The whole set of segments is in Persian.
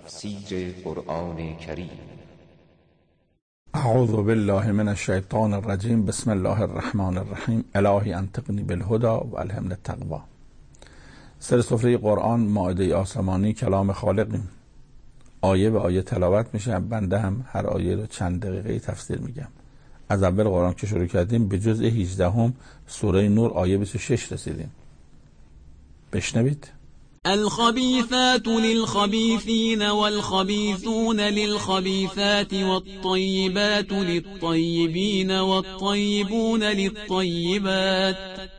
تفسیر قرآن کریم. اعوذ بالله من الشیطان الرجیم. بسم الله الرحمن الرحیم. الهی انطقنی بالهدی و الهمنی التقوی. سر سفره قرآن مائده آسمانی کلام خالقیم. آیه به آیه تلاوت میشه، بنده هم هر آیه رو چند دقیقه تفسیر میگم. از اول قرآن که شروع کردیم به جزء 18 سوره نور آیه 26 رسیدیم. بشنوید. الخبيثات للخبيثين والخبيثون للخبيثات والطيبات للطيبين والطيبون للطيبات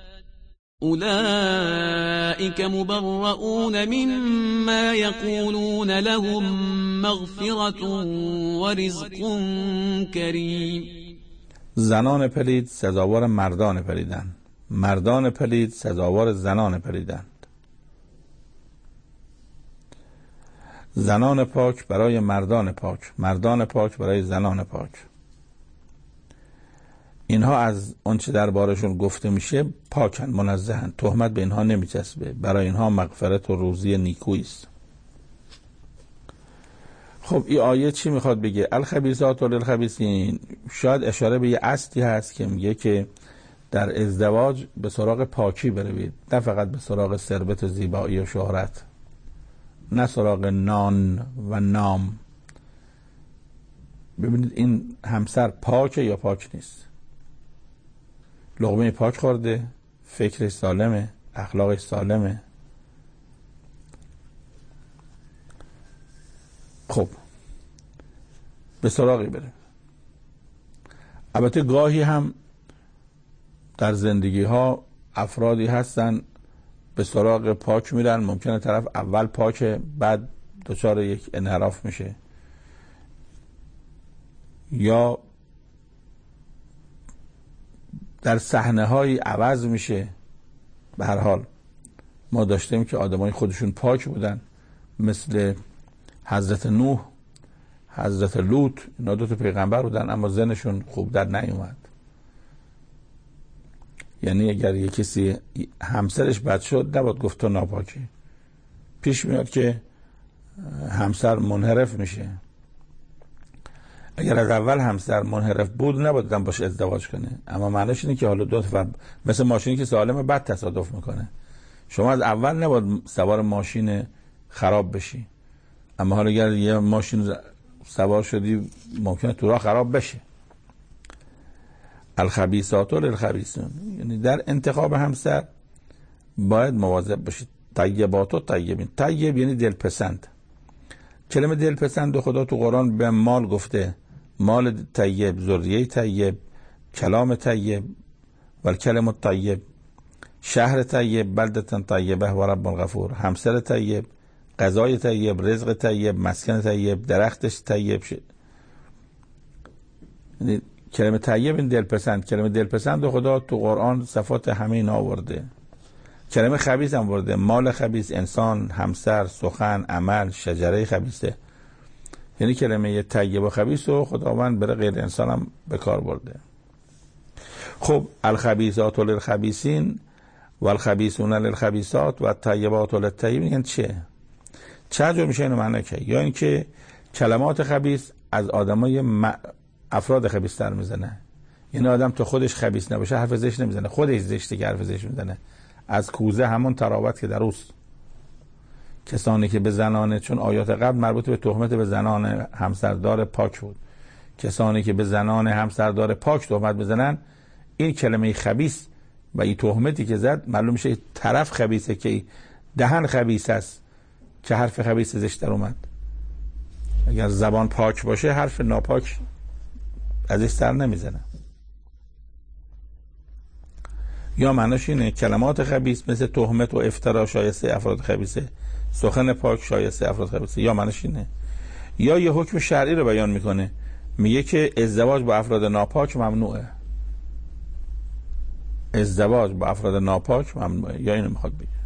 أولئك مبرؤون مما يقولون لهم مغفرة ورزق كريم. زنان پلید سزاوار مردان پلیدند، مردان پلید سزاوار زنان پلیدند. زنان پاک برای مردان پاک، مردان پاک برای زنان پاک. اینها از آنچه دربارشون گفته میشه پاکن، منزهن، تهمت به اینها نمیچسبه، برای اینها مغفرت و روزی نیکویی است. خب این آیه چی میخواد بگه؟ الخبیثات للخبیثین. شاید اشاره به یه اصلی هست که میگه که در ازدواج به سراغ پاکی بروید، نه فقط به سراغ ثروت و زیبایی و شهرت، نه سراغ نان و نام. ببینید این همسر پاکه یا پاک نیست؟ لقمه پاک خورده، فکرش سالمه، اخلاقش سالمه. خب به سراغی بره. البته گاهی هم در زندگی ها افرادی هستن به سراغ پاک میرن، ممکنه طرف اول پاکه بعد دچار یک انحراف میشه، یا در صحنه های عوض میشه. به هر حال ما داشتیم که آدمای خودشون پاک بودن، مثل حضرت نوح، حضرت لوط، اینا دو تا پیغمبر بودن اما زنشون خوب در نیومد. یعنی اگر یک کسی همسرش بد شد نباید گفت تو ناپاکی. پیش میاد که همسر منحرف میشه. اگر از اول همسر منحرف بود نباید باشه ازدواج کنه. اما معنیش اینه که حالا دو تا مثل ماشینی که سالمه بد تصادف میکنه. شما از اول نباید سوار ماشین خراب بشی، اما حالا اگر یه ماشین سوار شدی ممکنه تو راه خراب بشه. الخبیثات للخبیثین. یعنی در انتخاب همسر باید مواظب باشید. طیبات و طیبین. طیب یعنی دلپسند. کلمه دلپسند خدا تو قرآن به مال گفته، مال طیب، ذریه طیب، کلام طیب و کلم طیب، شهر طیب، بلدة طیبه و رب غفور، همسر طیب، غذای طیب، رزق طیب، مسکن طیب، درختش طیب شد. یعنی کلمه طیب این دلپسند. کلمه دلپسند خدا تو قرآن صفات همه اینا آورده. کلمه خبیث هم آورده، مال خبیث، انسان، همسر، سخن، عمل، شجره خبیثه. یعنی کلمه طیب و خبیث رو خداوند برای غیر انسان هم به کار برده. خب الخبیثات للخبیثین و الخبیثون للخبیثات و الطیبات للطیبین. یعنی چه جور میشه اینو معنی که؟ یا اینکه کلمات خبیث از آدمای افراد خبیث تر میزنه. یعنی آدم تو خودش خبیث نباشه حرف زشت نمیزنه، خودش زشته که حرف زشت میزنه. از کوزه همون تراوت که در اوست. کسانی که به زنان، چون آیات قبل مربوط به تهمت به زنان همسردار پاک بود، کسانی که به زنان همسردار پاک تهمت بزنن، این کلمه خبیث و این تهمتی که زد معلوم میشه طرف خبیثه که دهن خبیث است که حرف خبیث زشت در اومد. اگر زبان پاک باشه حرف ناپاک ازش سر نمیزنه. یا معناش اینه کلمات خبیث مثل تهمت و افترا شایسته افراد خبیثه، سخن پاک شایسته افراد خبیثه. یا معناش اینه. یا یه حکم شرعی رو بیان میکنه، میگه که ازدواج با افراد ناپاک ممنوعه. ازدواج با افراد ناپاک ممنوعه. یا اینو میخواد بگه.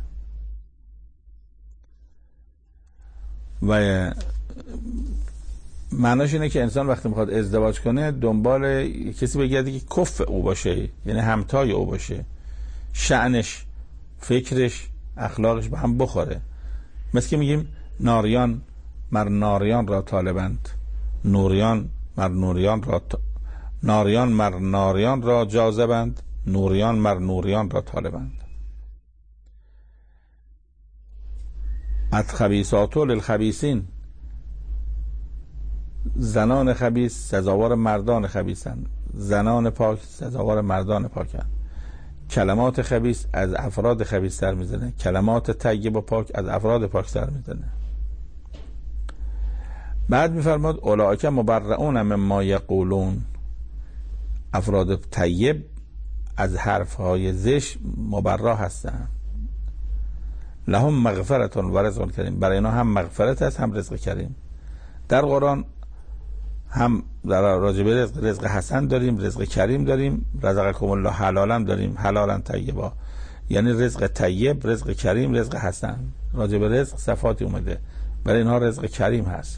و معناش اینه که انسان وقتی میخواد ازدواج کنه دنبال کسی بگرده که کف او باشه، یعنی همتای او باشه، شأنش، فکرش، اخلاقش به هم بخوره. مثل که میگیم ناریان مر ناریان را طالبند، ناریان مر ناریان را جاذبند، نوریان مر نوریان را طالبند. الخبیثات للخبیثین، زنان خبیث سزاوار مردان خبیثند، زنان پاک سزاوار مردان پاکند. کلمات خبیث از افراد خبیث سر میزنه، کلمات طیب و پاک از افراد پاک سر میزنه. بعد میفرماد اولئک مبرئون مما یقولون، افراد طیب از حرفهای زشت مبرا هستند. لهم مغفرة و رزق کریم، برای اینا هم مغفرت است هم رزق کریم. در قرآن هم در راجبه رزق حسن داریم، رزق کریم داریم، رزقکم الله حلالا داریم، حلالا طیبا، یعنی رزق طیب، رزق کریم، رزق حسن. راجبه رزق صفاتی اومده، برای اینها رزق کریم هست.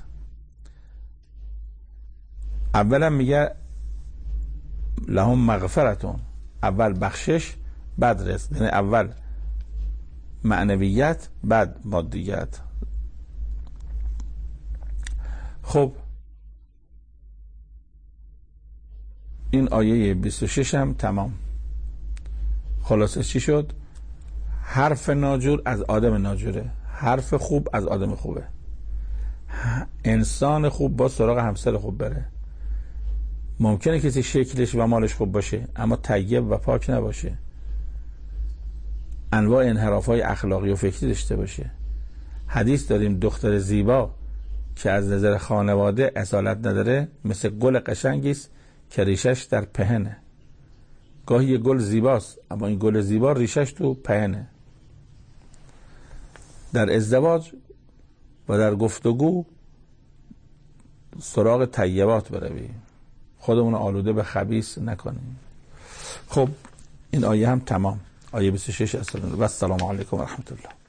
اولا میگه لهم مغفرتون، اول بخشش بعد رزق، یعنی اول معنویت بعد مادیت. خب این آیه 26 هم تمام. خلاصه چی شد؟ حرف ناجور از آدم ناجوره، حرف خوب از آدم خوبه. انسان خوب با سراغ همسر خوب بره. ممکنه کسی شکلش و مالش خوب باشه اما طیب و پاک نباشه، انواع انحراف‌های اخلاقی و فکری داشته باشه. حدیث داریم دختر زیبا که از نظر خانواده اصالت نداره مثل گل قشنگی است که ریشش در پهنه. گاهی یه گل زیباست اما این گل زیبا ریشش تو پهنه. در ازدواج و در گفتگو سراغ طیبات برویم، خودمون آلوده به خبیث نکنیم. خب این آیه هم تمام، آیه 26 و السلام علیکم و رحمت الله.